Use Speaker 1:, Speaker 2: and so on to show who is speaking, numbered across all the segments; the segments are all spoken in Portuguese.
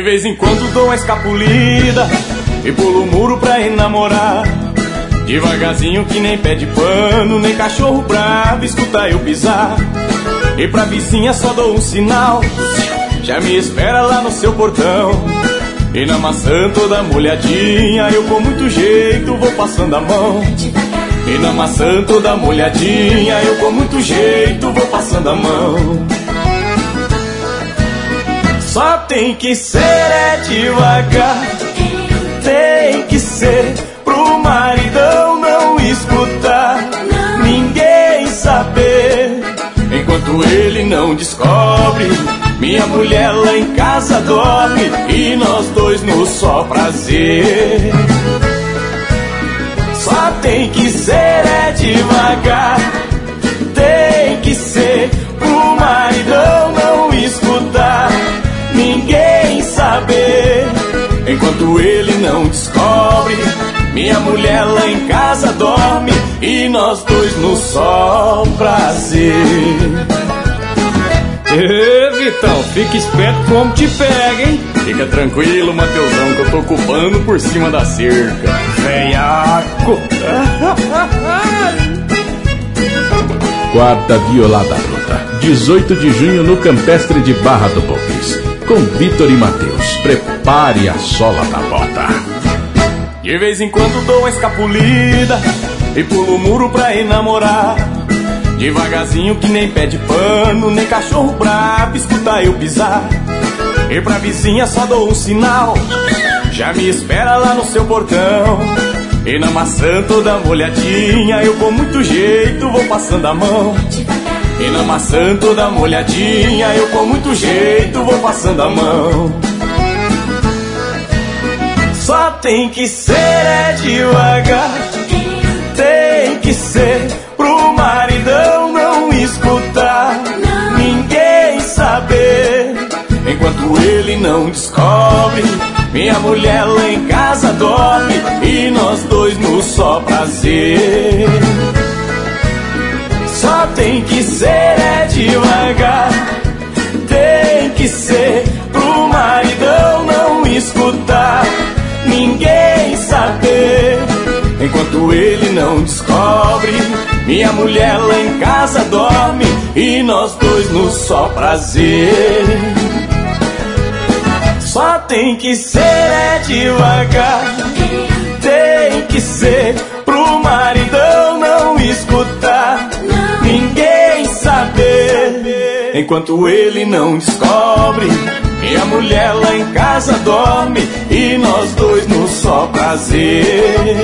Speaker 1: vez em quando dou uma escapulida e pulo o muro pra enamorar. Devagarzinho que nem pé de pano, nem cachorro bravo escuta eu pisar. E pra vizinha só dou um sinal, já me espera lá no seu portão. E na maçã toda molhadinha, eu com muito jeito vou passando a mão. E na maçã toda molhadinha, eu com muito jeito vou passando a mão. Só tem que ser devagar, tem que ser pro maridão não escutar, ninguém saber. Enquanto ele não descobre, minha mulher lá em casa dorme e nós dois no só prazer. Só tem que ser devagar, tem que ser pro maridão não escutar, ninguém saber. Enquanto ele não descobre, minha mulher lá em casa dorme e nós dois no só prazer.
Speaker 2: Ê, Vitão, fica esperto como te pega, hein?
Speaker 1: Fica tranquilo, Mateusão, que eu tô cupando por cima da cerca.
Speaker 2: Veiaco!
Speaker 3: Quarta Violada Bruta, 18 de junho no Campestre de Barra do Bocris. Com Vitor e Matheus, prepare a sola da bota.
Speaker 1: De vez em quando dou uma escapulida e pulo o muro pra enamorar. Devagarzinho que nem pé de pano, nem cachorro bravo escuta eu pisar. E pra vizinha só dou um sinal, já me espera lá no seu portão. E na maçã toda molhadinha, eu com muito jeito vou passando a mão. E na maçã toda molhadinha, eu com muito jeito vou passando a mão. Só tem que ser devagar, tem que ser pro maridão não escutar, ninguém saber. Enquanto ele não descobre, minha mulher lá em casa dorme e nós dois no só prazer. Só tem que ser devagar, tem que ser pro maridão não escutar, ninguém saber. Enquanto ele não descobre, minha mulher lá em casa dorme e nós dois no só prazer. Só tem que ser devagar, tem que ser pro maridão não escutar, ninguém saber. Enquanto ele não descobre, minha mulher lá em casa dorme e nós dois no só prazer.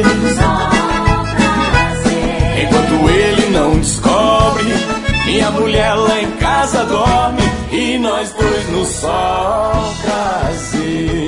Speaker 1: Enquanto ele não descobre, minha mulher lá em casa dorme e nós dois no só prazer.